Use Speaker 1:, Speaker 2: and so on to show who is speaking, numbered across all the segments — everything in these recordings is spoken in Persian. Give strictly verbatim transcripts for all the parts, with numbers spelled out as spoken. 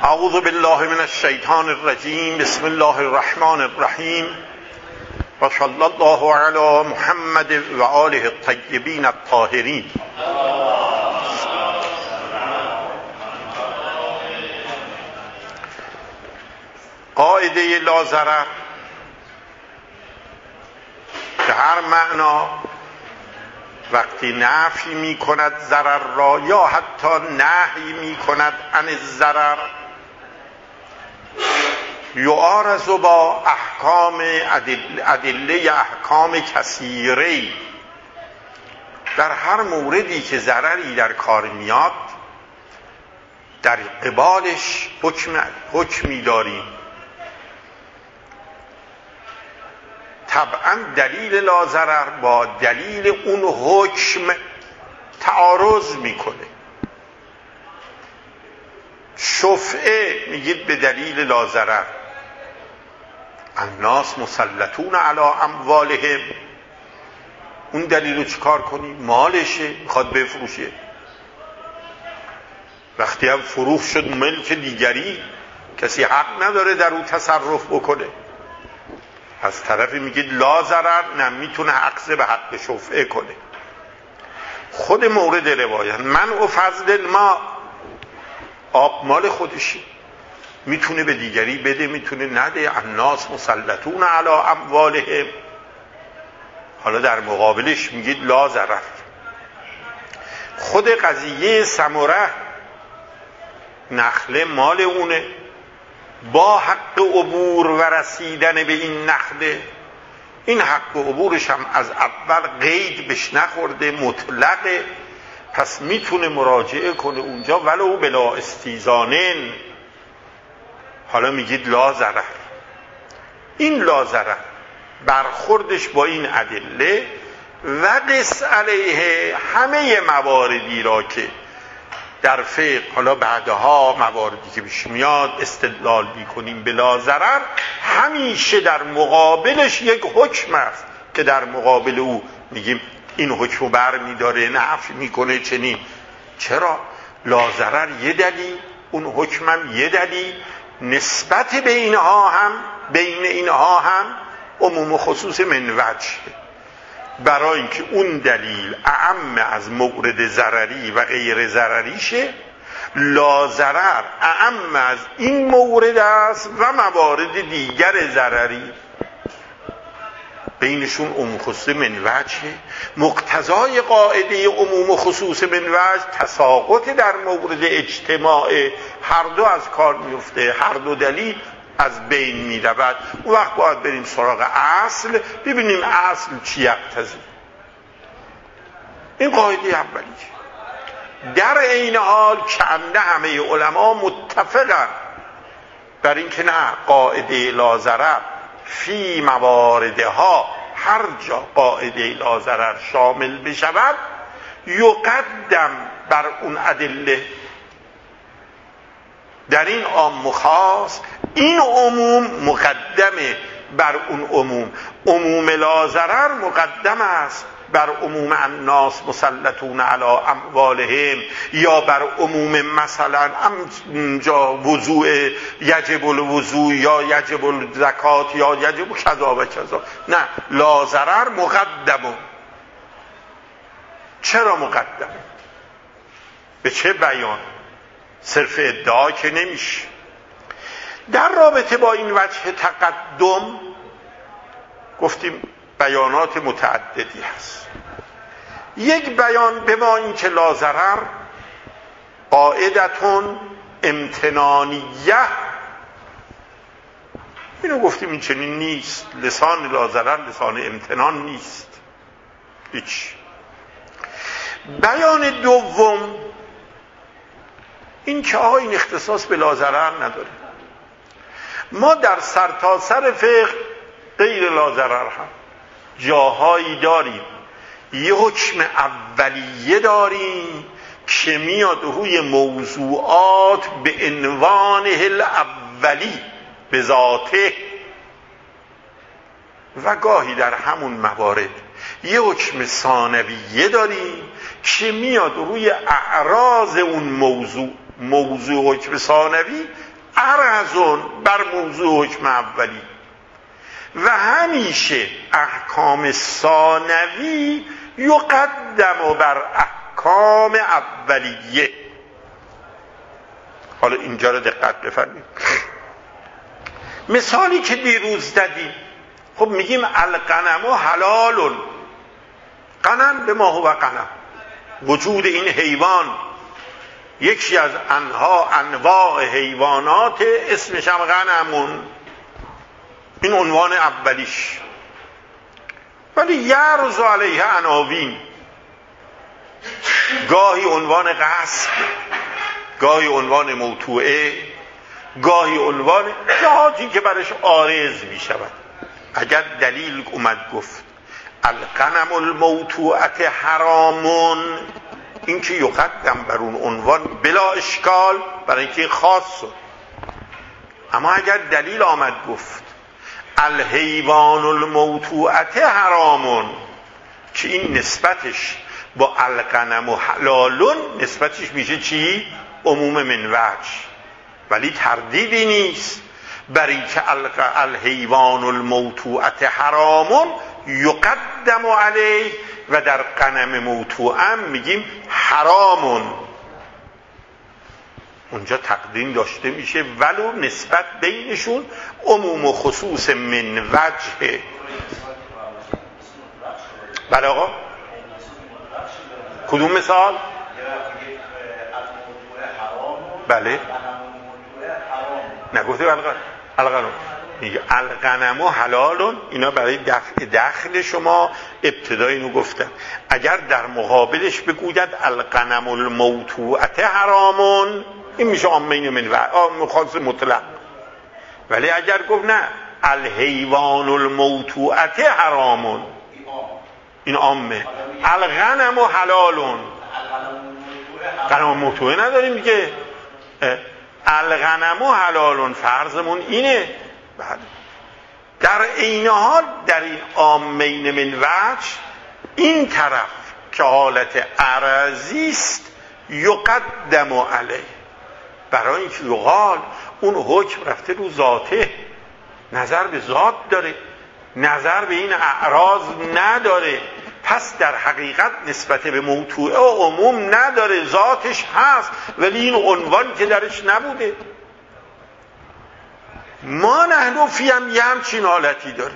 Speaker 1: اعوذ بالله من الشیطان الرجیم. بسم الله الرحمن الرحیم و صلی الله علی محمد و آله الطیبین الطاهرین. قاعده لا ضرر به هر معنا وقتی نفی می کند ضرر را یا حتی نهی می کند عن الضرر، یعارض با احکام ادله احکام کثیره. در هر موردی که ضرری در کار میاد در قبالش حکم حکمی داریم. طبعا دلیل لا ضرر با دلیل اون حکم تعارض میکنه. شفعه میگید به دلیل لا ضرر، الناس مسلطون علی اموالهم، اون دلیل رو چیکار کنی؟ مالشه، میخواد بفروشه. وقتی هم فروخت شد ملک دیگری، کسی حق نداره در اون تصرف بکنه. از طرفی میگید لا ضرر، نه میتونه عقص به حق شفعه کنه. خود مورد روایت منع فضل الماء، آب مال خودشی، میتونه به دیگری بده میتونه نده. الناس مسلطون علی اموالهم، حالا در مقابلش میگید لا ضرر. خود قضیه ثمره، نخله مال اونه، با حق عبور و رسیدن به این نخله، این حق عبورش هم از اول قید بش نخورده، مطلقه، پس میتونه مراجعه کنه اونجا ولو بلا استیزانن. حالا میگید لا ضرر. این لا ضرر برخوردش با این ادله و قس علیه همه مواردی را که در فقه حالا بعدها مواردی که پیش میاد استدلال میکنیم به لا ضرر، همیشه در مقابلش یک حکم است که در مقابل او میگیم این حکم بر میداره، نفی میکنه. چنین چرا؟ لا ضرر یه دلیل، اون حکمم یه دلیل، نسبت به اینها هم بین اینها هم عموم و خصوص من وجه، برای اینکه اون دلیل اعم از مورد ضرری و غیر ضرریشه. لا ضرر اعم از این مورد است و موارد دیگر ضرری، بینشون عموم خصوص من وجه. مقتضای قاعده عموم و خصوص من وجه تساقط در مورد اجتماع، هر دو از کار میفته، هر دو دلیل از بین می رود. اون وقت باید بریم سراغ اصل، ببینیم اصل چی یقتضی. این قاعده اولیه. در این حال کنده همه علما متفقن بر این که نه، قاعده لا ضرر فی مواردها، هر جا قاعده لا ضرر شامل بشود یقدم بر اون ادله. در این عام و خاص این عموم مقدمه بر اون عموم. عموم لا ضرر مقدم است بر عموم الناس مسلطون علی اموالهم، یا بر عموم مثلا جا وضوء یجب الوضوء یا یجب الزکات یا یجب کذا و کذا. نه، لا ضرر مقدمه. چرا مقدمه؟ به چه بیان؟ صرف ادعا که نمیشه. در رابطه با این وجه تقدم گفتیم بیانات متعددی هست. یک بیان به ما این که لا ضرر قاعدتون امتنانیه، اینو گفتیم این چنین نیست. لسان لا ضرر لسان امتنان نیست هیچ. بیان دوم این که آقا این اختصاص به لا ضرر نداره. ما در سرتاسر فقه غیر لا ضرر هم جاهایی داریم، یه حکم اولیه داریم که میاد روی موضوعات به عنوان الاولی به ذاته، و گاهی در همون موارد یه حکم ثانویه داریم که میاد روی اعراض اون موضوع موضوع حکم ثانوی عرضون بر موضوع حکم اولی و همیشه احکام ثانوی یقدم بر احکام اولیه. حالا اینجا رو دقت بفرمایید. مثالی که دیروز دادیم، خب میگیم الغنم حلال. غنم به ما هو غنم، وجود این حیوان یکی از انها انواع حیوانات اسمش هم غنمون، این عنوان اولیش. ولی یرز علیه عناوین، گاهی عنوان قصد، گاهی عنوان موتوعه، گاهی عنوان جهاتی که برش عارض می شود. اگر دلیل اومد گفت الغنم الموتوعت حرامون، این که یقدم بر اون عنوان بلا اشکال، برای اینکه خاص شد. اما اگر دلیل آمد گفت الحیوان الموتوعت حرامون، که این نسبتش با الغنم و حلالون نسبتش میشه چی؟ عموم من وجه. ولی تردیدی نیست بر اینکه الحیوان الموتوعت حرامون یقدم علیه و در غنم موتوعم میگیم حرامون. اونجا تقدیم داشته میشه ولو نسبت بینشون عموم و خصوص من وجه. بله آقا، کدوم مثال؟ بله نگفته الغنم، میگه الغنم و حلالون. اینا برای دفع دخل شما ابتدا اینو گفتن. اگر در مقابلش بگوید الغنم الموتوعت حرامون، این میشه عامین من و مخاص مطلق. ولی اگر گفت نه الحیوان الموتوعت حرامون، این عامه. الغنم و حلالون، غنم موتوعه نداریم دیگه. الغنم و حلالون فرضمون اینه. بعد در این حال در این عامین من وجه، این طرف که حالت عرضی است یقدم علیه، برای اینکه یقال اون حکم رفته رو ذاته، نظر به ذات داره، نظر به این اعراض نداره. پس در حقیقت نسبت به موضوع و عموم نداره، ذاتش هست ولی این عنوان که درش نبوده. ما نحنفی هم یه همچین حالتی داره.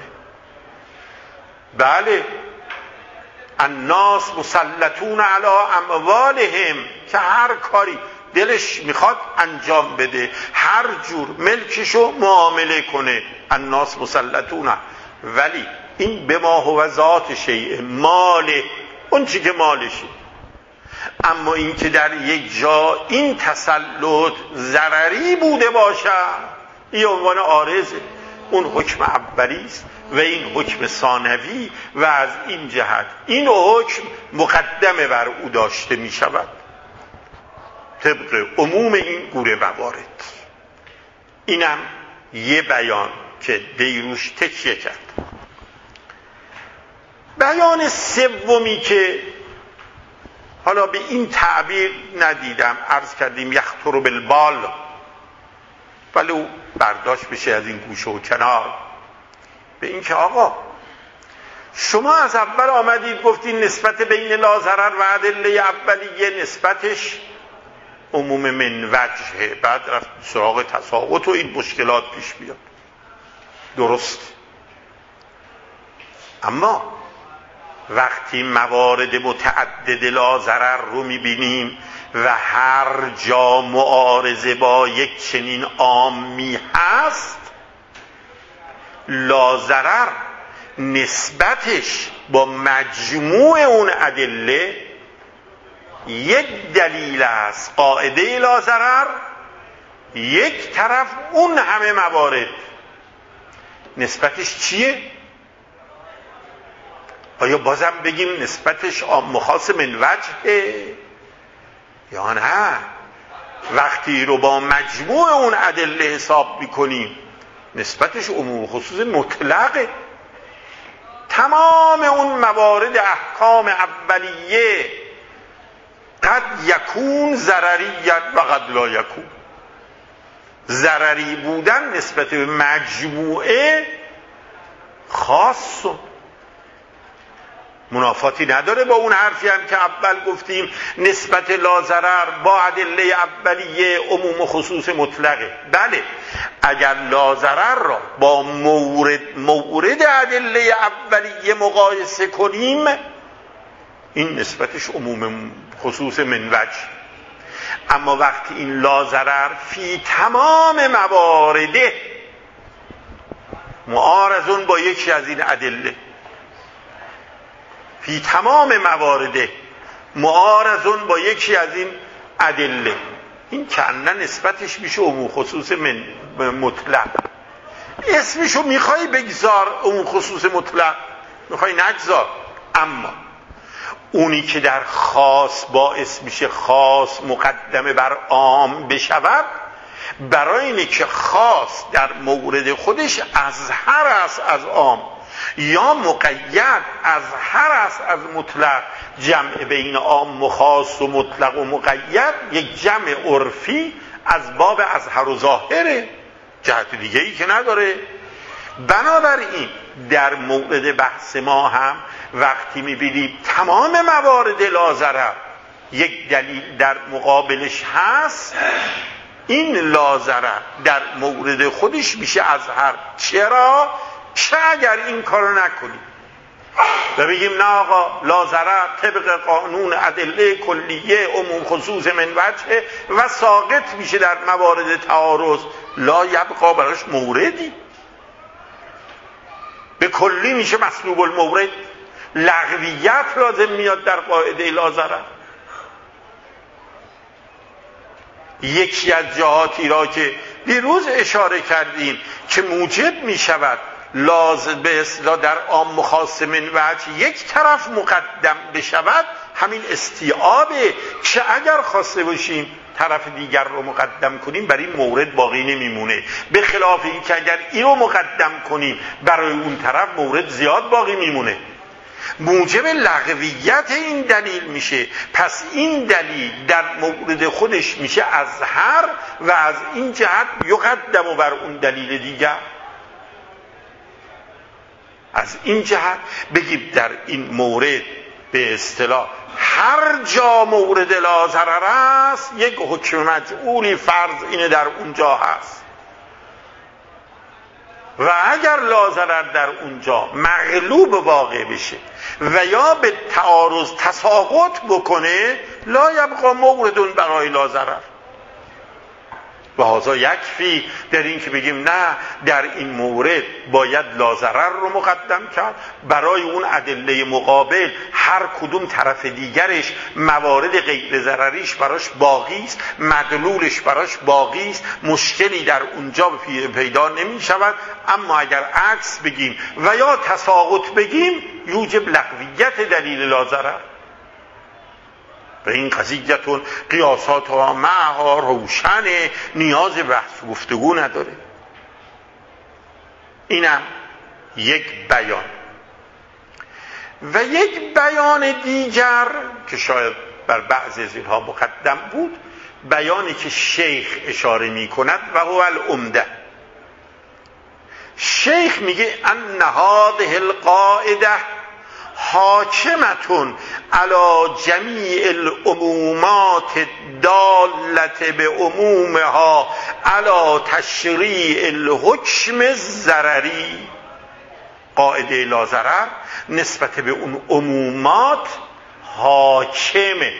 Speaker 1: بله، الناس مسلطون علی اموالهم، که هر کاری دلش میخواد انجام بده، هر جور ملکشو معامله کنه. الناس مسلطون، ولی این به ما هو ذات شیء، ماله، اون چی که مالشه. اما این که در یک جا این تسلط ضرری بوده باشه، این عنوان عارضه. اون حکم اولی است و این حکم ثانوی، و از این جهت این حکم مقدمه بر او داشته می شود طبق عموم این گوره موارد. اینم یه بیان که دیروش تکیه کرد. بیان سومی که حالا به این تعبیر ندیدم، عرض کردیم یخطر بالبال، ولی او برداشت بشه از این گوشه و کنار، به این که آقا شما از اول آمدید گفتین نسبت بین لا ضرر و ادله اولیه نسبتش عموم من وجهه، بعد رفت سراغ تساوت و این مشکلات پیش بیاد. درست، اما وقتی موارد متعدد لا ضرر رو میبینیم و هر جا معارضه با یک چنین عامی هست، لا ضرر نسبتش با مجموع اون ادله یک دلیل است، قاعده لا ضرر، یک طرف اون همه موارد نسبتش چیه؟ آیا بازم بگیم نسبتش مخاص من وجهه یا نه؟ وقتی رو با مجموع اون ادله حساب میکنیم نسبتش عموم خصوص مطلقه. تمام اون موارد احکام اولیه قد یکون ضرریت و قد لا یکون، ضرری بودن نسبت به مجموعه خاص و منافاتی نداره با اون حرفی هم که اول گفتیم نسبت لا ضرر با ادله اولیه عموم و خصوص مطلقه. بله اگر لا ضرر را با مورد مورد ادله اولیه مقایسه کنیم این نسبتش عموم خصوص من وجه، اما وقتی این لا ضرر فی تمام موارده معارضون با یکی از این ادله، فی تمام موارده معارضون با یکی از این ادله، این کنن نسبتش میشه عموم خصوص من مطلق. اسمشو میخوای بگذار عموم خصوص مطلق، میخوای نگذار، اما اونی که در خاص باعث میشه خاص مقدمه بر عام بشود، برای اینه که خاص در مورد خودش اظهر است از عام یا مقید اظهر است از مطلق، جمع بین عام و خاص و مطلق و مقید یک جمع عرفی از باب اظهر و ظاهره، جهت دیگه ای که نداره. بنابراین در مورد بحث ما هم وقتی میبینیم تمام موارد لا ضرر یک دلیل در مقابلش هست، این لا ضرر در مورد خودش میشه اظهر. چرا؟ چه اگر این کارو نکنیم و بگیم نه آقا لا ضرر طبق قانون ادله کلیه عموم خصوص من وجه و ساقط میشه در موارد تعارض، لا یبقا براش موردی، به کلی میشه مسلوب المورد، لغویت لازم میاد در قاعده لا ضرر. یکی از جهاتی را که دیروز اشاره کردیم که موجب میشود لازم به اصطلاح در عام مخاص من وجه یک طرف مقدم بشود همین استیعابه که اگر خواسته باشیم طرف دیگر رو مقدم کنیم برای این مورد باقی نمیمونه، به خلاف این که اگر این رو مقدم کنیم برای اون طرف مورد زیاد باقی میمونه. موجب لغویت این دلیل میشه، پس این دلیل در مورد خودش میشه اظهر و از این جهت یقدم و بر اون دلیل دیگر. از این جهت بگیم در این مورد به اصطلاح هر جا مورد لا ضرر است یک حکم مجعولی فرض اینه در اونجا هست و اگر لا ضرر در اونجا مغلوب واقع بشه و یا به تعارض تساقط بکنه لا یبقا موردون برای لا ضرر. و هذا یکفی در این که بگیم نه در این مورد باید لا ضرر رو مقدم کرد، برای اون ادله مقابل هر کدوم طرف دیگرش موارد غیر ضرریش براش باقی است، مدلولش براش باقی است، مشکلی در اونجا پیدا نمی شود. اما اگر عکس بگیم و یا تساقط بگیم یوجب لغویت دلیل لا ضرر و این قضیتون قیاسات ها معها روشنه، نیاز بحث گفتگو نداره. اینم یک بیان. و یک بیان دیگر که شاید بر بعضی از اینها مقدم بود، بیانی که شیخ اشاره می کند و هو العمده. شیخ میگه ان هذه القاعده حاکمتون علی جمیع العمومات الدالة به عمومها علی تشریع الحکم الضرری. قاعده لا ضرر نسبت به اون عمومات حاکمه،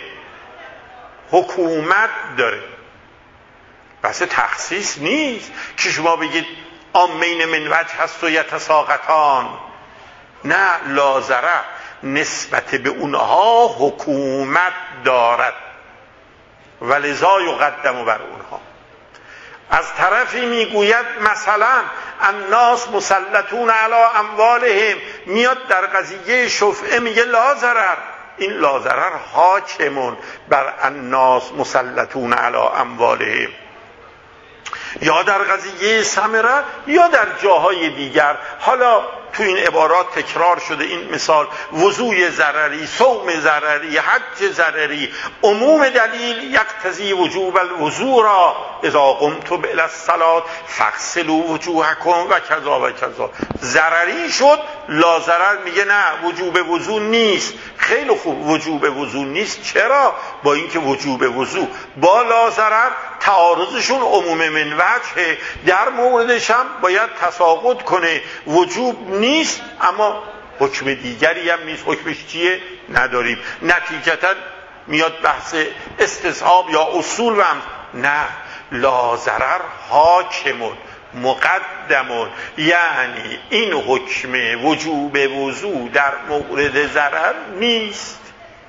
Speaker 1: حکومت داره، بس تخصیص نیست که شما بگید عامین من وجه هست و یتساقطان. نه، لا ضرر نسبت به اونها حکومت دارد و لذا یقدم بر اونها. از طرفی میگوید مثلا الناس مسلطون علی اموالهم، میاد در قضیه شفعه میگه لا ضرر، این لا ضرر حاکمون بر الناس مسلطون علی اموالهم. یا در قضیه ثمره یا در جاهای دیگر. حالا تو این عبارات تکرار شده این مثال وضوء ضرری، صوم ضرری، حج ضرری. عموم دلیل یقتضی وجوب الوضوء را اذا قمتم الی الصلاة فاغسلوا وجوهکم و کذا و کذا. ضرری شد، لا ضرر میگه نه وجوب وضوء نیست. خیلی خوب، وجوب وضوء نیست. چرا؟ با اینکه وجوب وضوء با لا ضرر تعارضشون عموم من وجه، در موردش هم باید تساقط کنه. وجوب نیست اما حکم دیگری هم نیست. حکمش چیه؟ نداریم. نتیجتا میاد بحث استصحاب یا اصول و هم نه، لا ضرر حاکمون مقدمون، یعنی این حکم وجوب وضوء در مورد ضرر نیست.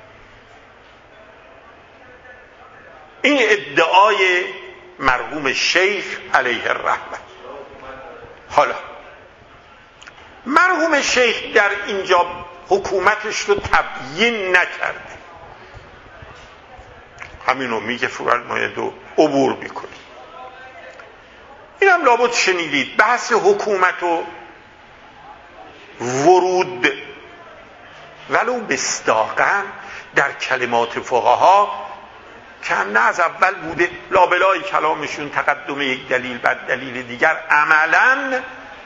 Speaker 1: این ادعای مرحوم شیخ علیه الرحمه. حالا مرحوم شیخ در اینجا حکومتش رو تبیین نکرده، همینو میگه فرماید و عبور میکنه. اینم لابد شنیدید بحث حکومت و ورود ولو مصداقاً در کلمات فقها که نه از اول بوده، لابلای کلامشون تقدم یک دلیل بعد دلیل دیگر، عملاً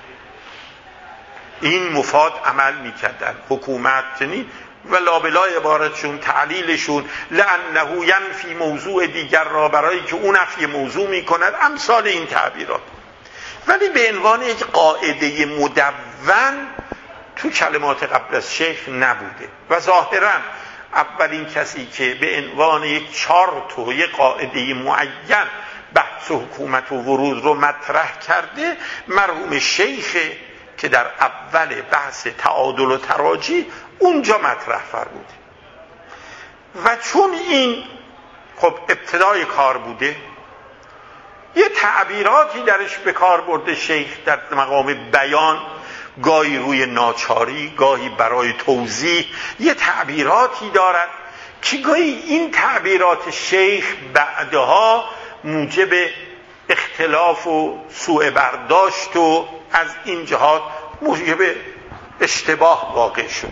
Speaker 1: این مفاد عمل میکردن. حکومت یعنی و لابلای عبارتشون تعلیلشون لانه ینفی موضوع دیگر را، برای که اون نفی موضوع میکند، امثال این تعبیرات. ولی به عنوان یک قاعده مدون تو کلمات قبل از شیخ نبوده و ظاهراً اولین کسی که به عنوان یک چارت و یک قاعده معین بحث حکومت و ورود رو مطرح کرده مرحوم شیخ که در اول بحث تعادل و تراجی اونجا مطرح فرموده. و چون این خب ابتدای کار بوده، یه تعبیراتی درش به کار برده شیخ در مقام بیان، گاهی روی ناچاری، گاهی برای توضیح. یه تعبیراتی دارد که گاهی این تعبیرات شیخ بعدها موجب اختلاف و سوء برداشت و از این جهات موجب اشتباه واقع شده.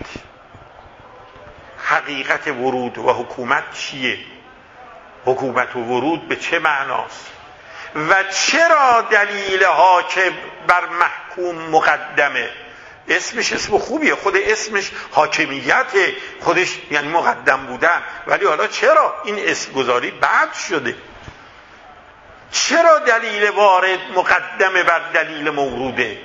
Speaker 1: حقیقت ورود و حکومت چیه؟ حکومت و ورود به چه معناست؟ و چرا دلیل حاکم بر محکوم مقدمه؟ اسمش اسم خوبیه، خود اسمش حاکمیت، خودش یعنی مقدم بودن، ولی حالا چرا این اسم گذاری بعد شده؟ چرا دلیل وارد مقدمه بر دلیل موروده؟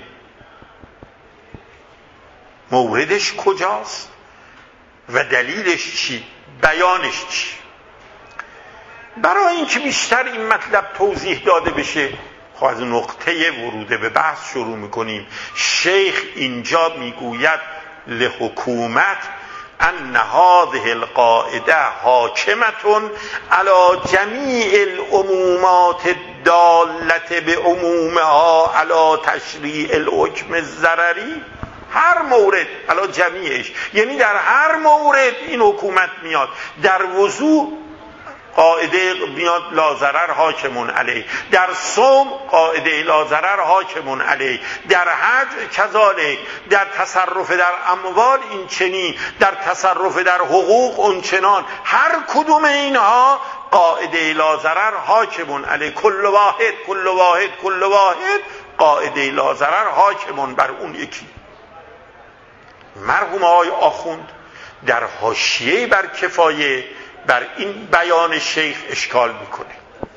Speaker 1: موردش کجاست و دلیلش چی؟ بیانش چی؟ برای اینکه بیشتر این مطلب توضیح داده بشه، خب از نقطه وروده به بحث شروع میکنیم. شیخ اینجا میگوید لحکومت ان هذه القاعده حاکمتون علی جمیع العمومات الدالة به عمومها علی تشریع الحکم الضرری. هر مورد علی جمیعش، یعنی در هر مورد این حکومت میاد. در وضوء قاعده میاد لا ضرر حاکمون علیه، در صوم قاعده لا ضرر حاکمون علیه، در حج کذالک، در تصرف در اموال این چنین، در تصرف در حقوق اون چنان. هر کدوم اینها قاعده لا ضرر حاکمون علیه. کل واحد کل واحد کل واحد قاعده لا ضرر حاکمون بر اون یکی. مرحوم آقای آخوند در حاشیه بر کفایه بر این بیان شیخ اشکال میکنه.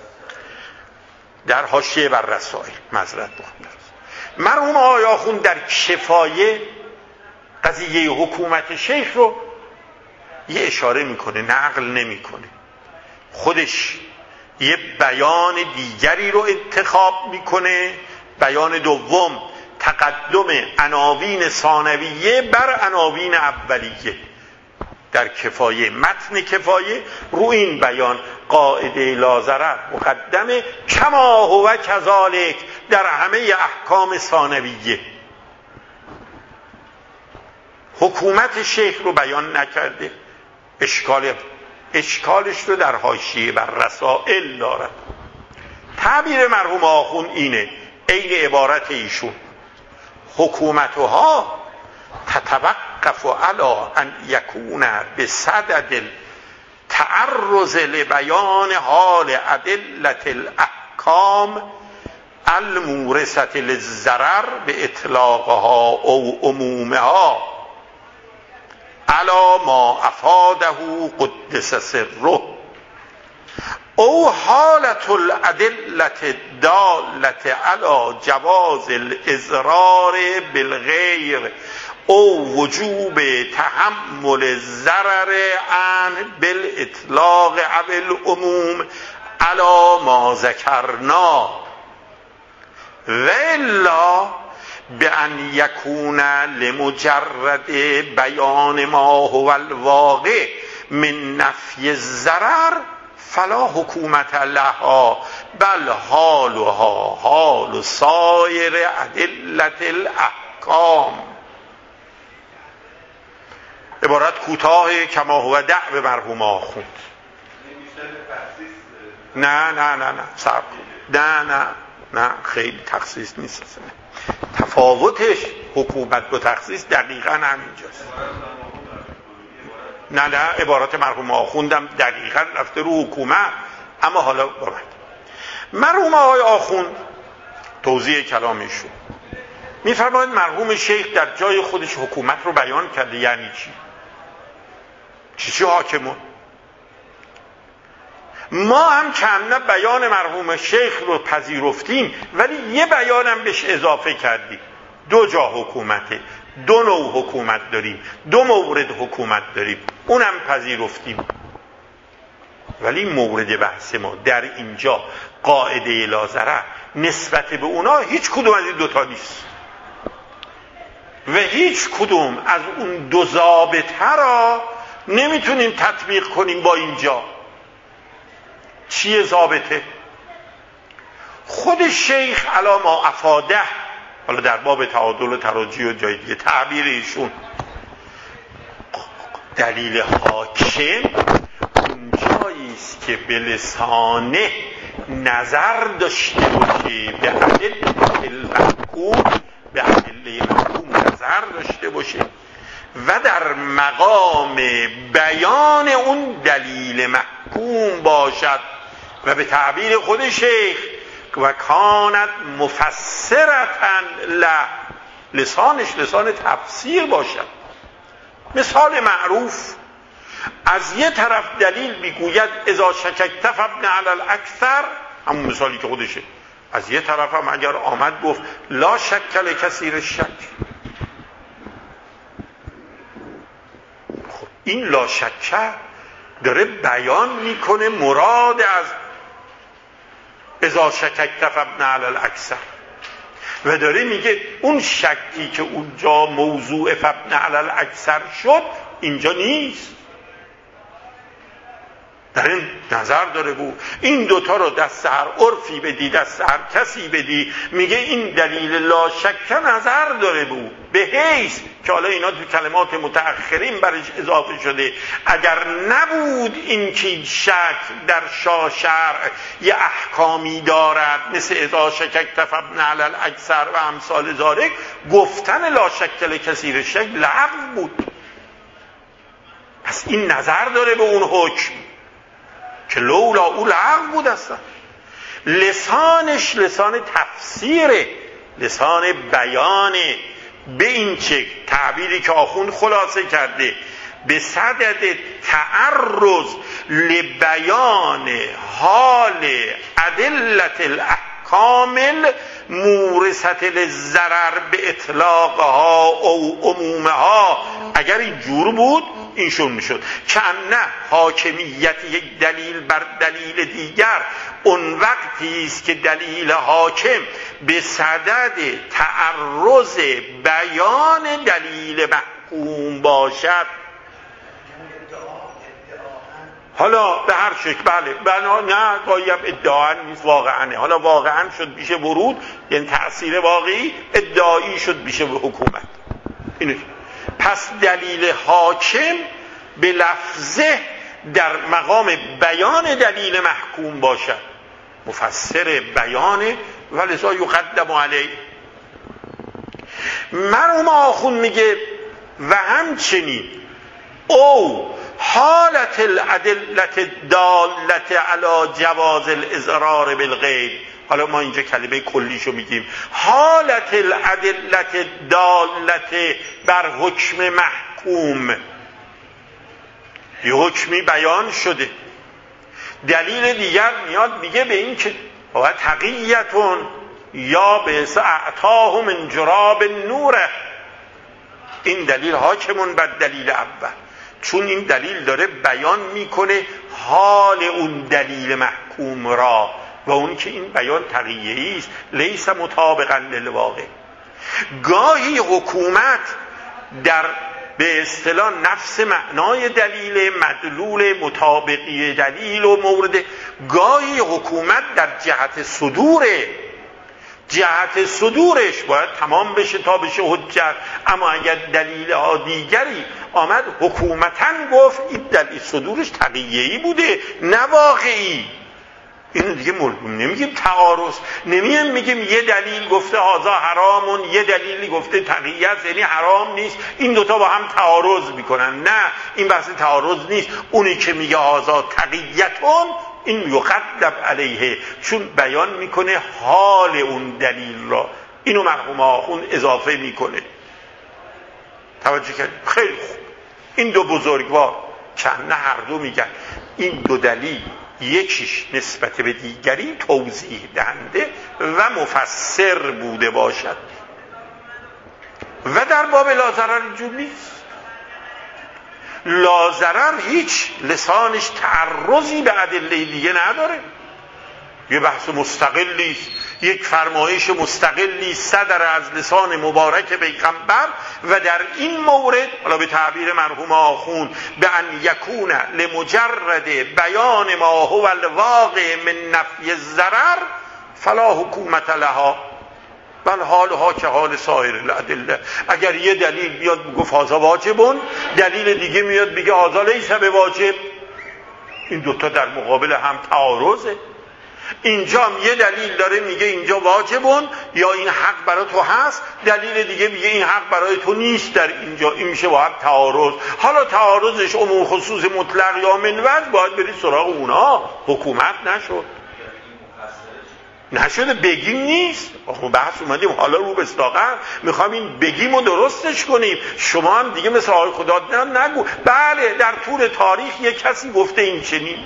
Speaker 1: در حاشیه بر رسائل معذرت میخوام. مرحوم آقای آخوند در کفایه قضیه حکومت شیخ رو یه اشاره میکنه، نقل نمیکنه. خودش یه بیان دیگری رو انتخاب میکنه. بیان دوم تقدم عناوین ثانویه بر عناوین اولیه. در کفایه، متن کفایه رو این بیان قاعده لا ضرر مقدمه کما هو کذالک در همه احکام ثانویه. حکومت شیخ رو بیان نکرده. اشکال اشکالش رو در حاشیه بر رسائل دارد. تعبیر مرحوم آخوند اینه، عین عبارت ایشون. حکومتها تتوقف علی ان یکون بصدد التعرض لبیان حال ادلة الاحکام المورثة للضرر به اطلاقها او عمومها علی ما افاده قدس سره او حالت الادلة دالة علی جواز الاضرار بالغیر او وجوب تحمل الضرر عن بالاطلاق او العموم علی ما ذکرنا و الا بأن یکون لمجرد بیان ما هو الواقع من نفی الضرر فلا حکومت لها بل حالها حال سایر ادلة الاحکام. عبارت کوتاه کما هو دعو مرحوم آخوند. نه نه نه نه صبر کن. نه نه نه خیلی تخصیص نیست. تفاوتش حکومت با تخصیص دقیقا همینجاست. نه نه عبارت مرحوم آخوندم دقیقا رفته رو حکومت. اما حالا باید مرحوم آقای آخوند توضیح کلامشون میفرماید مرحوم شیخ در جای خودش حکومت رو بیان کرده. یعنی چی؟ چی چی حاکمون؟ ما هم کم نه بیان مرحوم شیخ رو پذیرفتیم ولی یه بیانم بهش اضافه کردیم. دو جا حکومته، دو نوع حکومت داریم، دو مورد حکومت داریم، اونم پذیرفتیم. ولی مورد بحث ما در اینجا قاعده لا ضرر نسبت به اونا هیچ کدوم از این دوتا نیست و هیچ کدوم از اون دو ضابطه را نمیتونیم تطبیق کنیم با اینجا. چیه ضابطه؟ خود شیخ علا ما افاده، حالا در باب تعادل و تراجی و جای دیگه تعبیر ایشون، دلیل حاکم اونجایی است که به لسانه نظر داشته باشه به ادله المحکوم، به ادله محکوم نظر داشته باشه و در مقام بیان اون دلیل محکوم باشد و به تعبیر خود شیخ و کانت مفسرتن له، لسانش لسان تفسیر باشد. مثال معروف، از یه طرف دلیل میگوید اذا شککت فابن علی الاکثر، همون مثالی که خودشه، از یه طرف هم اگر آمد گفت لا شک لکثیر الشک. خب این لا شک داره بیان میکنه مراد از اذا شککت فابن علی الاکثر و داره میگه اون شکی که اونجا موضوع فابن علی الاکثر شد اینجا نیست. در این نظر داره بود این دوتا رو دست هر عرفی بدی، دست هر کسی بدی، میگه این دلیل لا شک نظر داره بود به حیث که حالا اینا تو کلمات متأخرین برش اضافه شده. اگر نبود این که شک در شرع یه احکامی دارد مثل اذا شککت فابن علی الاکثر و امثال ذالک، گفتن لا شک لکثیر الشک لغو بود. پس این نظر داره به اون حکم که لولا او لغو بود. اصلا لسانش لسان تفسیره، لسان بیانه به این چه تعبیری که آخوند خلاصه کرده، به صدد تعرض لبیان حال ادلة الاحکام مورثة للضرر به اطلاقها او عمومها. اگر این جور بود اینشون میشد که نه حاکمیت یک دلیل بر دلیل دیگر اون وقتی است که دلیل حاکم به صدد تعرض بیان دلیل محکوم باشد. حالا به هر شکل بله بنا نه قایم ادعا نیست، واقعا حالا واقعا شد میشه ورود، یعنی تأثیر واقعی ادعایی شد میشه به حکومت. اینه پس دلیل حاکم به لفظه در مقام بیان دلیل محکوم باشد، مفسر بیانه و لذا یقدم علیه. مرحوم آخوند میگه و همچنین او حالت الادلت دالت علی جواز الاضرار بالغیب. حالا ما اینجا کلمه کلیشو میگیم. حالت الادلت دالت بر حکم محکوم، یه حکمی بیان شده، دلیل دیگر میاد میگه به این که و تقییتون یا به اعطاه من جراب نوره، این دلیل حاکمون بر دلیل اول، چون این دلیل داره بیان میکنه حال اون دلیل محکوم را و اون که این بیان تقییه‌ای است، لیس مطابقا للواقع. گاهی حکومت در به اصطلاح نفس معنای دلیل، مدلول، مطابقی دلیل و مورد، گاهی حکومت در جهت صدوره، جهت صدورش باید تمام بشه تا بشه حجت، اما اگر دلیل ها دیگری آمد حکومتاً گفت این دلیل صدورش تقییه‌ای بوده نه واقعی، اینو دیگه ملزوم نمیگیم تعارض، نمیم میگیم یه دلیل گفته هذا حرامون، یه دلیلی گفته تقیه است یعنی حرام نیست، این دوتا با هم تعارض میکنن. نه، این بحث تعارض نیست. اونی که میگه هذا تقیتون این یقدم علیه، چون بیان میکنه حال اون دلیل را، اینو مرحوم آخوند اضافه میکنه. توجه کرد؟ خیلی خوب. این دو بزرگوار چند هر دو میگن این دو دلیل یکیش نسبت به دیگری توضیح دهنده و مفسر بوده باشد و در باب لاضرر اینجور نیست. لاضرر هیچ لسانش تعرضی به ادله دیگه نداره، یه بحث مستقلی است، یک فرمایش مستقلی صدر از لسان مبارک پیغمبر و در این مورد حالا به تعبیر مرحوم آخوند به ان یکون لمجرد بیان ما هو الواقع من نفی الضرر فلا حکومت لها بل حالها که حال سایر الادله. اگر یه دلیل بیاد بگفت هذا واجبون، دلیل دیگه میاد بگه هذا لیس بواجب، این دوتا در مقابل هم تعارضه. اینجا یه دلیل داره میگه اینجا واجبون یا این حق برای تو هست، دلیل دیگه میگه این حق برای تو نیست در اینجا، این میشه با هم تعارض. حالا تعارضش عموم خصوص مطلق یا منوز باید برید سراغ اونا، حکومت نشد نشده بگیم نیست. آخه بحث اومدیم حالا رو به استاقر میخوام این بگیم و درستش کنیم، شما هم دیگه مثل آقای خدا نگو بله در طول تاریخ یک کسی گفته این چنین.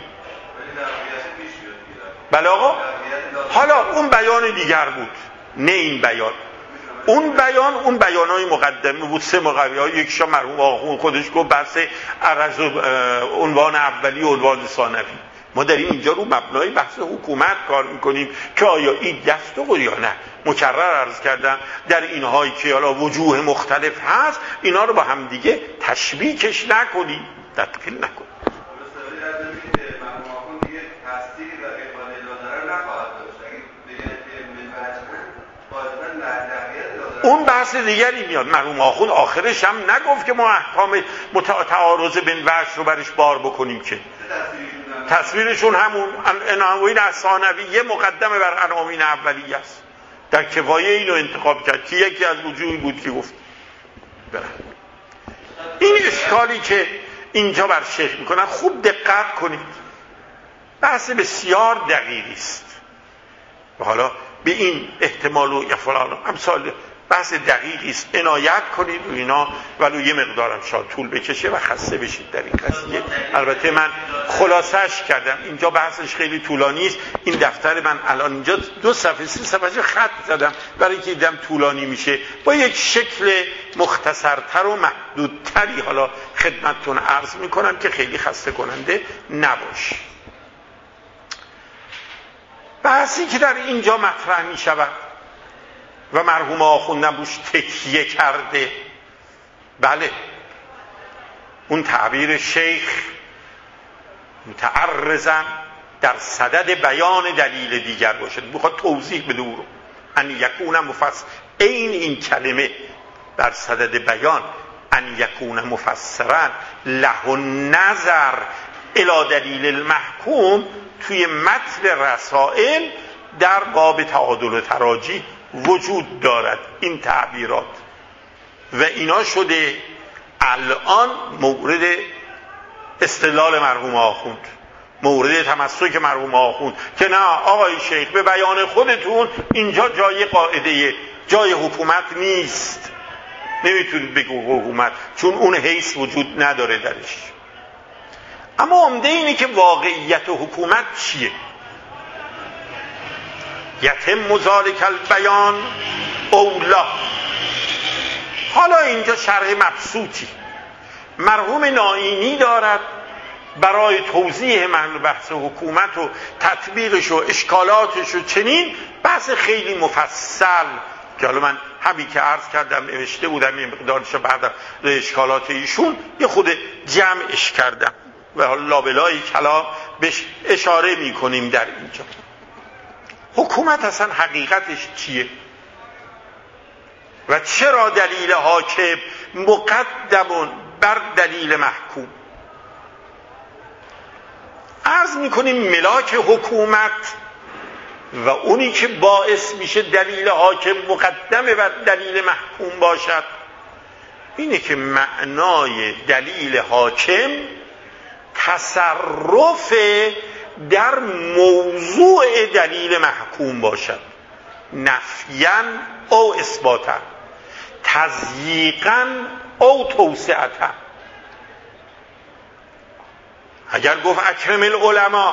Speaker 1: بله آقا، حالا اون بیان دیگر بود نه این بیان. اون بیان اون بیانای مقدمه بود، سه مقدمه، یکیشا مرحوم آخوند خودش گفت بحث عرض عنوان اولی و عنوان ثانوی. ما داریم اینجا رو مبنای بحث حکومت کار میکنیم که آیا این دست و یا نه. مکرر عرض کردم در اینهایی که حالا وجوه مختلف هست اینا رو با هم دیگه تشبیکش نکنیم، تدخیل نکنیم. اون بحث دیگری میاد. مرحوم آخوند آخرش هم نگفت که ما احکام تعارض بین وجه رو برش بار بکنیم، که تصویرشون همون عناوین از ثانویه مقدمه بر عناوین اولیه است. در کفایه اینو انتخاب کرد که یکی از وجوهی بود که گفت برن. این اشکالی که اینجا بر شیخ میکنن خوب دقت کنید، بحث بسیار دقیقی است و حالا به این احتمال و یا فلان امثال بحث دقیقی است، عنایت کنید و اینا، ولو یه مقدارم شاید طول بکشه و خسته بشید در این قضیه. البته من خلاصش کردم، اینجا بحثش خیلی طولانی است. این دفتر من الان اینجا دو صفحه سه صفحه خط زدم برای اینکه دیدم طولانی میشه، با یک شکل مختصرتر و محدودتری حالا خدمتتون عرض میکنم که خیلی خسته کننده نباشه. بحثی که در اینجا مطرح می شود و مرحوم آخوندم روش تکیه کرده، بله اون تعبیر شیخ متعرضاً در صدد بیان دلیل دیگر باشد، میخواد توضیح بده او رو. ان یکون مفسر، این این کلمه در صدد بیان ان یکون مفسرا له النظر الی دلیل المحکوم توی متن رسائل در باب تعادل و تراجی وجود دارد. این تعبیرات و اینا شده الان مورد استدلال مرحوم آخوند، مورد تمسک مرحوم آخوند که نه آقای شیخ به بیان خودتون اینجا جای قاعده، جای حکومت نیست، نمیتونید بگو حکومت، چون اون حیث وجود نداره درش. اما عمده اینه که واقعیت حکومت چیه؟ یتم ذالک البیان اولا. حالا اینجا شرح مبسوطی مرحوم نائینی دارد برای توضیح من بحث حکومت و تطبیقش و اشکالاتش و چنین بحث خیلی مفصل که حالا من همین که عرض کردم نوشته بودم یه مقدارش بعد اشکالات ایشون یه خود جمعش کردم و حالا لابلای کلام بهش اشاره می کنیم در اینجا. حکومت اصلا حقیقتش چیه و چرا دلیل حاکم مقدم بر دلیل محکوم؟ عرض میکنیم ملاک حکومت و اونی که باعث میشه دلیل حاکم مقدم بر دلیل محکوم باشد اینه که معنای دلیل حاکم تصرف در موضوع دلیل محکوم باشد، نفیاً او اثباتاً، تضییقاً او توسعةً. اگر گفت اکرم العلماء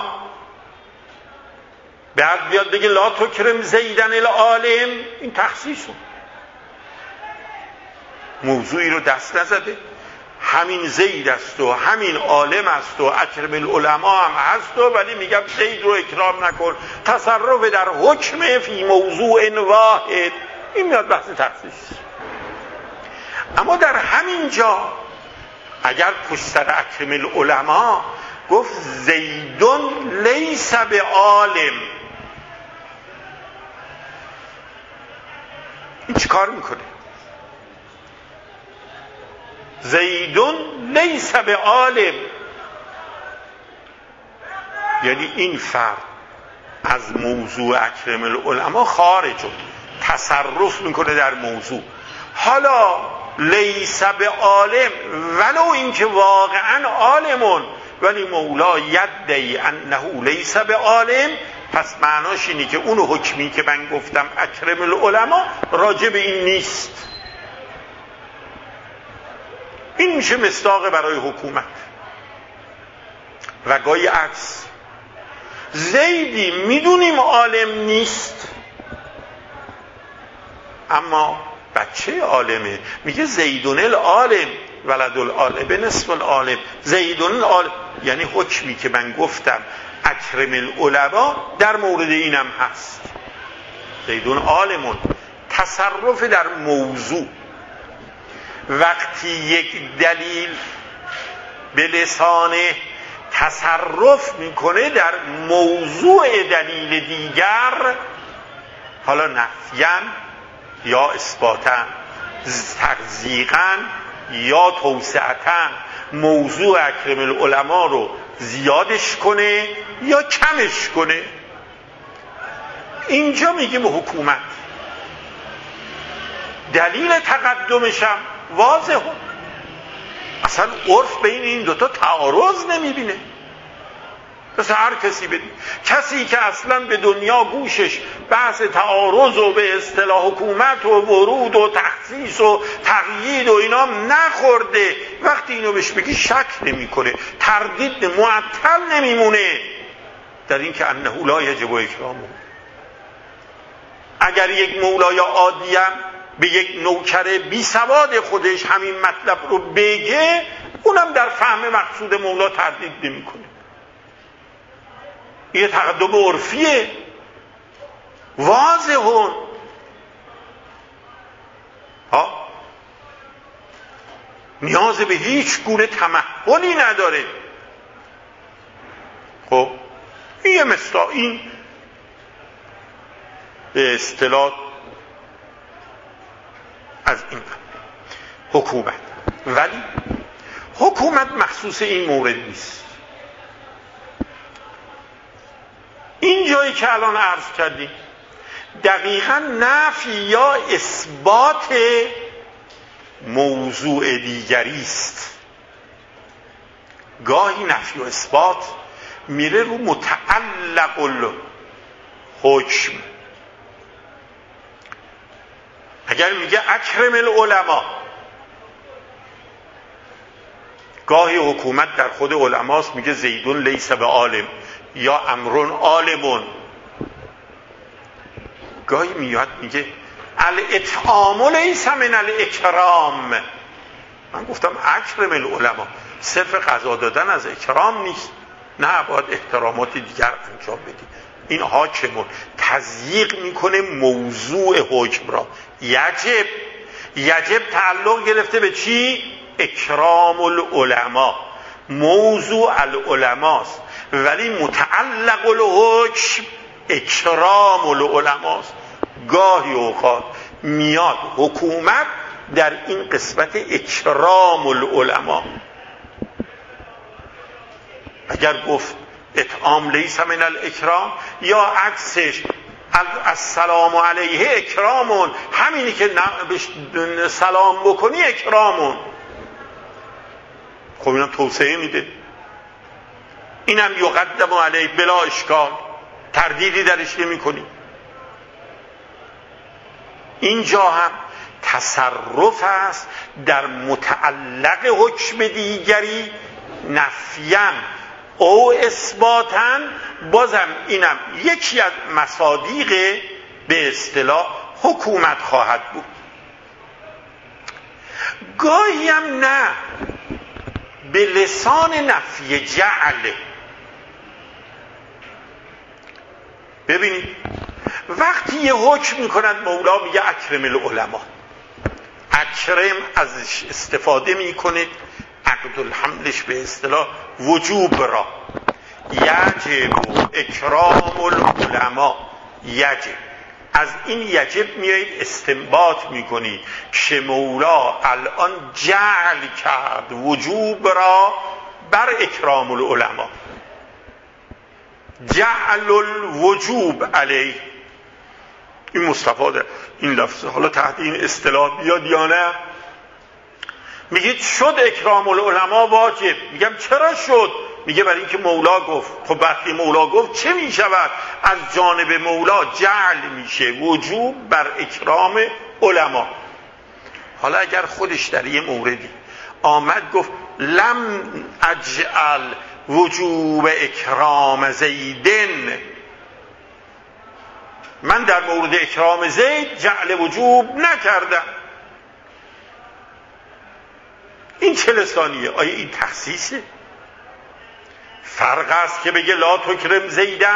Speaker 1: بعد بیاد بگه لا تکرم زیدن العالم، این تخصیصه، موضوعی رو دست نزده، همین زید است و همین عالم است و اکرم العلماء هم هست و ولی میگم زید رو اکرام نکن، تصرف در حکم فی موضوع واحد، این میاد بحث تخصیص. اما در همین جا اگر پشت سر اکرم العلماء گفت زیدون لیس به عالم، این چی کار میکنه؟ زیدون لیس به عالم، یعنی این فرد از موضوع اکرم العلماء خارجه، تصرف میکنه در موضوع. حالا لیس به عالم ولو اینکه واقعا عالمون، ولی مولا یدعی انه لیس به عالم، پس معناش اینه که اون حکمی که من گفتم اکرم العلماء راجع به این نیست. این میشه مصداق برای حکومت. و گاهی عکس، زیدی میدونیم عالم نیست اما بچه عالمه، میگه زیدون العالم ولد العالم به نصف العالم، زیدون العالم، یعنی حکمی که من گفتم اکرم العلماء در مورد اینم هست، زیدون عالمون، تصرف در موضوع. وقتی یک دلیل به لسانه تصرف میکنه در موضوع دلیل دیگر، حالا نفیاً یا اثباتاً، تضییقاً یا توسعتاً، موضوع اکرم العلماء رو زیادش کنه یا کمش کنه، اینجا میگیم حکومت. دلیل تقدمشم واضحه، اصلا عرف بین این دوتا تعارض نمیبینه. مثل هر کسی بدید، کسی که اصلا به دنیا گوشش بحث تعارض و به اصطلاح حکومت و ورود و تخصیص و تقیید و اینا نخورده، وقتی اینو بهش بگی شک نمی کنه، تردید معطل نمیمونه در این که انه لا یجب اکرامه. اگر یک مولای عادی هم به یک نوکر بی سواد خودش همین مطلب رو بگه، اونم در فهم مقصود مولا تردید نمی کنه. یه تقدم عرفیه، واضحون. ها نیاز به هیچ گونه تمهلی نداره. خب این یه مثلا این به اصطلاح از این حکومت. ولی حکومت مخصوص این مورد نیست. این جایی که الان عرض کردیم دقیقاً نفی یا اثبات موضوع دیگری است. گاهی نفی و اثبات میره رو متعلق الحکم. اگر میگه اکرم العلماء، گاهی حکومت در خود علماست، میگه زیدون لیس به عالم یا امرون عالمون. گاهی میاد میگه الاطعام لیس من الاکرام. من گفتم اکرم العلماء، صرف غذا دادن از اکرام نیست، نه باید احترامات دیگر انجام بدی. این حاکمون تضییق میکنه موضوع حکم را. یجب یجب تعلق گرفته به چی؟ اکرام العلماء، موضوع العلماست، ولی متعلق الحکم اکرام العلماست. گاهی اوقات میاد حکومت در این قسمت اکرام العلماء. اگر گفت اطعام لیس من الاکرام، یا عکسش السلام علیه اکرامون، همینی که سلام بکنی اکرامون. خب اینم توسعه میده، اینم یقدم علیه بلا اشکال، تردیدی درش نمی کنی. اینجا هم تصرف است در متعلق حکم دیگری، نفیم او اثباتن. بازم اینم یکی از مصادیق به اصطلاح حکومت خواهد بود. گاهی هم نه، به لسان نفی جعل. ببینید وقتی یه حکم میکند مولا میگه اکرم العلماء، اکرم ازش استفاده میکنه عقد الحملش به اصطلاح وجوب را. یجب اکرام العلماء، یجب. از این یجب میایید استنباط میکنید که مولا الان جعل کرد وجوب را بر اکرام العلماء، جعل الوجوب علیه. این مستفاده این لفظ حالا تحت این اصطلاح بیاد یا نه. میگید شد اکرام العلماء واجب، میگم چرا شد؟ میگه برای اینکه مولا گفت. خب وقتی مولا گفت چه میشود؟ از جانب مولا جعل میشه وجوب بر اکرام علما. حالا اگر خودش در یه موردی آمد گفت لم اجعل وجوب اکرام زیدن، من در مورد اکرام زید جعل وجوب نکردم، این چه لسانیه؟ آیا این تخصیصه؟ فرق است که بگه لا تکرم زیدن،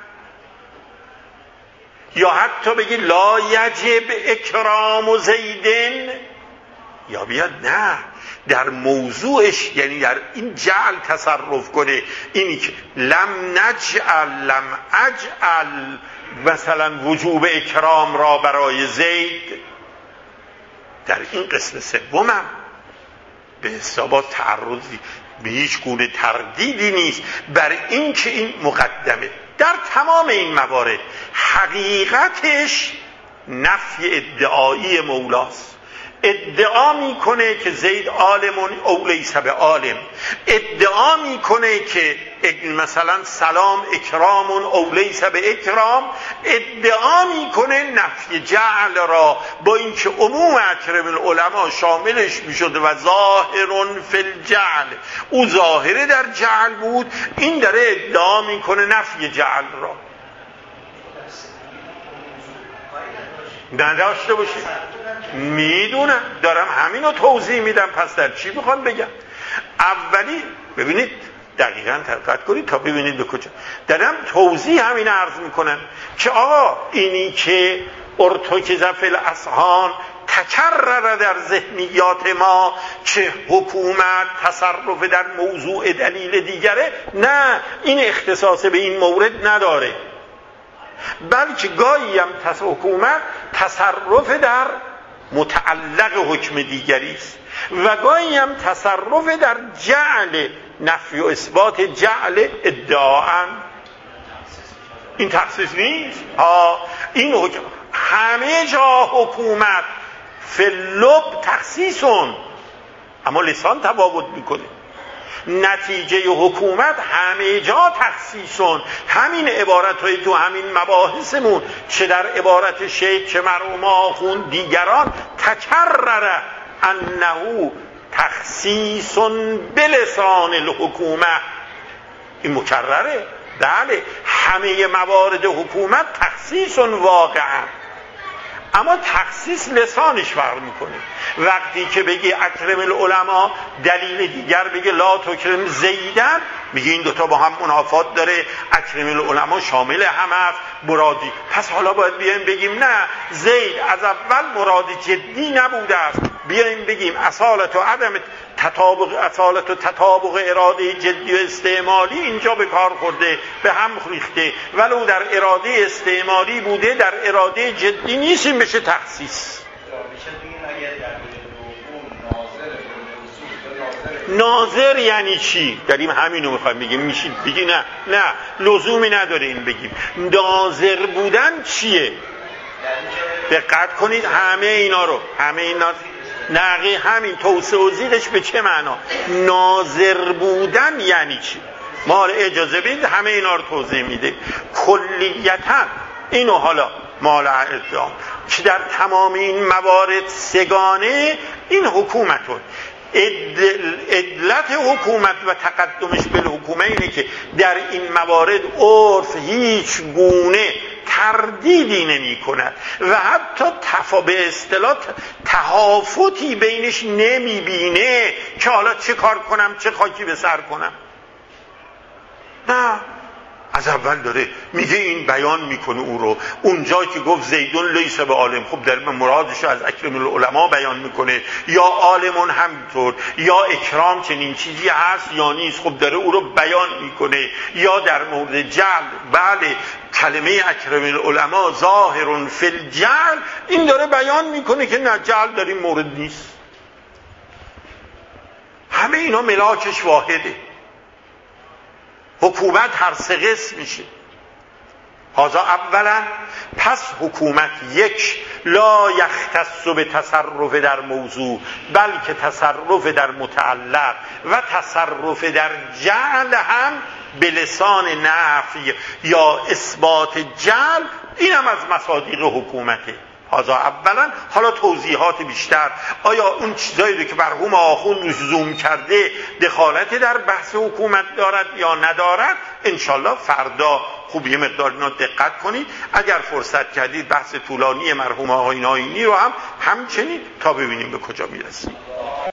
Speaker 1: یا حتی بگه لا یجب اکرام زیدن، یا بیاد نه در موضوعش، یعنی در این جعل تصرف کنه. اینی که لم نجعل لم اجعل مثلا وجوب اکرام را برای زید، در این قسم سومم به حسابات تعرضی به هیچ گونه تردیدی نیست بر این که این مقدمه. در تمام این موارد حقیقتش نفی ادعایی مولاست. ادعا میکنه که زید عالمون او لیس به عالم، ادعا میکنه که مثلا سلام اکرامون او لیس به اکرام، ادعا میکنه نفی جعل را با اینکه عموم اکرم العلماء شاملش میشد و ظاهرون فی الجعل، او ظاهره در جعل بود، این داره ادعا میکنه نفی جعل را. نداشته باشید، میدونم دارم همینو توضیح میدم، پس در چی میخوام بگم؟ اولی ببینید دقیقاً دقت کنید تا ببینید به کجا دارم توضیح همین عرض میکنم که آقا اینی که ارتکز فی الاذهان تکرر در ذهنیات ما که حکومت تصرف در موضوع دلیل دیگره، نه این اختصاص به این مورد نداره، بلکه گاهی هم حکومت تصرف در متعلق حکم دیگری است و گاهی هم تصرف در جعل نفی و اثبات جعل ادعاً. این تخصیص نیست ها، این حکم همه جا حکومت فلب تخصیصون، اما لسان تفاوت میکنه. نتیجه حکومت همه جا تخصیصون. همین عبارت های تو همین مباحثمون، چه در عبارت شیخ چه مرحوم آخوند دیگران، تکرر انه تخصیصون بلسان الحکومه، این مکرره. بله همه موارد حکومت تخصیصون واقعا، اما تخصیص لسانش فرق میکنه. وقتی که بگی اکرم العلماء، دلیل دیگر بگی لا تکرم زیدن، میگی این دوتا با هم منافات داره. اکرم العلماء شامل هم است مرادی، پس حالا باید بیایم بگیم نه، زید از اول مراد جدی نبوده است، بیایم بگیم اصالت و عدم تطابق، اصالت و تطابق اراده جدی و استعمالی اینجا به کار خورده، به هم ریخته، ولو در اراده استعمالی بوده در اراده جدی نیست، این بشه تخصیص. ناظر یعنی چی؟ داریم همینو میخوایم بگیم. میشید بگی نه نه لزومی نداره این بگیم. ناظر بودن چیه؟ دقت کنید همه اینا رو، همه اینا نقی همین توسعه و زیدش به چه معنا؟ ناظر بودن یعنی چی؟ ما اجازه بدید همه اینا رو توضیح میده. کلیتا اینو حالا مال ادام که در تمام این موارد سگانه این حکومتون عدلت حکومت و تقدمش به حکومت اینه که در این موارد عرف هیچ گونه تردیدی نمی کند و حتی تفا به اصطلاح تهافتی بینش نمی بینه که حالا چه کار کنم، چه خاکی به سر کنم. نه، از اول داره میگه، این بیان میکنه او رو. اونجا که گفت زیدون لیس به عالم، خب در مرادش از اکرم العلماء بیان میکنه، یا عالمون همینطور، یا اکرام چنین چیزی هست یا نیست، خب داره او رو بیان میکنه. یا در مورد جعل، بله کلمه اکرم العلماء ظاهر فی الجعل، این داره بیان میکنه که نه، جعل در این مورد نیست. همه اینا ملاکش واحده. حکومت هر سه قسم میشه. هذا اولا، پس حکومت یک، لا یختص به تصرف در موضوع بلکه تصرف در متعلق و تصرف در جعل هم به لسان نفی یا اثبات جعل، این هم از مصادیق حکومته. هذا اولا. حالا توضیحات بیشتر، آیا اون چیزایی رو که مرحوم آخوند روش زوم کرده دخالت در بحث حکومت دارد یا ندارد، انشالله فردا خوب یه مقدار اینا دقت کنید. اگر فرصت کردید بحث طولانی مرحوم آقای ناینی رو هم همچنین تا ببینیم به کجا میرسیم.